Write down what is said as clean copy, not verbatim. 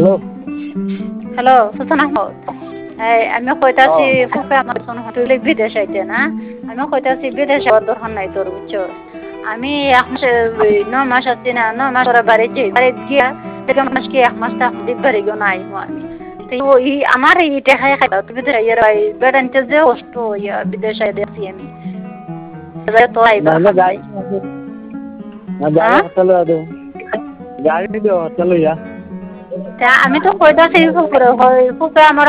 hello সুলতান আহমদ আমি কইতাছি ফুফে আমার শোন হটুলে বিদেশ আইতে না আমি কইতাছি বিদেশ আর দরকার নাই তোর বুঝছো আমি এক মাস 9 মাস আছি না 9 মাস ওরা বাড়িতে গিয়া থেকে মাস কি এক মাস তা দিবারে গো নাই আমি তো এই আমার এই টাকা খাইবা তুমি তো ইয়ার বেড়ানতে যে কষ্ট ইয়া বিদেশ আইতে আছি আমি তো আইবা না গাড়ি না গাড়ি চলো আদো গাড়ি দিও চলো ইয়া আমি তো কইতাছি ফুফে আমার